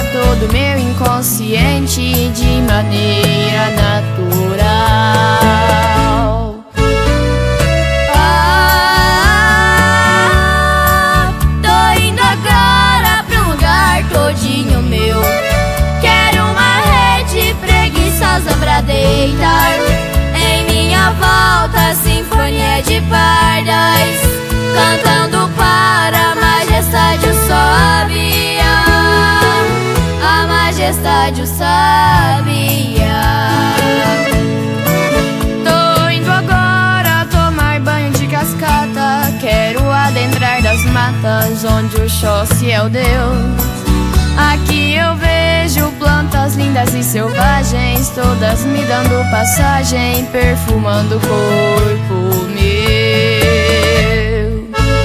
todo meu inconsciente de maneira natural. Tô indo agora pra um lugar todinho meu. Quero uma rede preguiçosa pra deitar. Em minha volta, sinfonia de pardais, cantando para a majestade o sabia. A majestade o sabia. Tô indo agora tomar banho de cascata. Quero adentrar das matas onde o Oxóssi é o Deus. Aqui eu vejo plantas lindas e selvagens, todas me dando passagem, perfumando o corpo meu.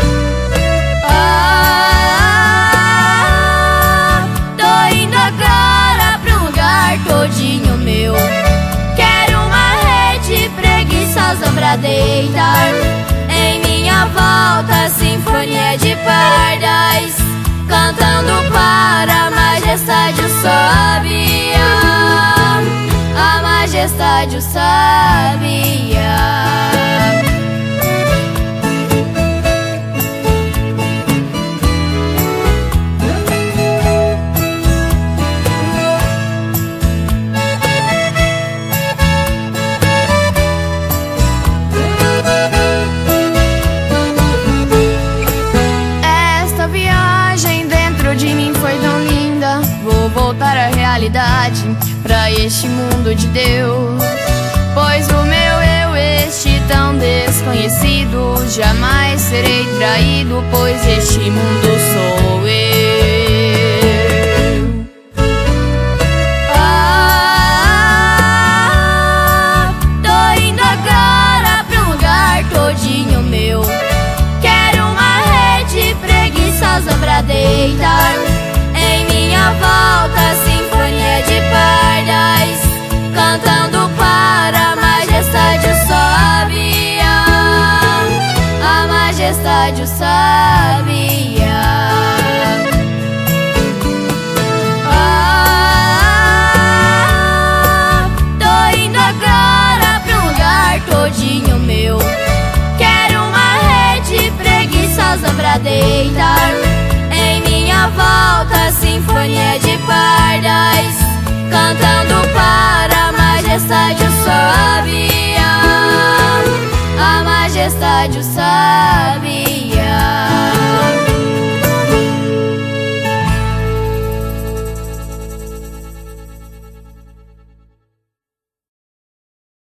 Tô indo agora pra um lugar todinho meu. Quero uma rede preguiçosa pra deitar. Em minha volta, sinfonia de pardais, cantando para a majestade o sabia. A majestade o sabia. De mim foi tão linda. Vou voltar à realidade, pra este mundo de Deus. Pois o meu eu, este tão desconhecido, jamais serei traído, pois este mundo sou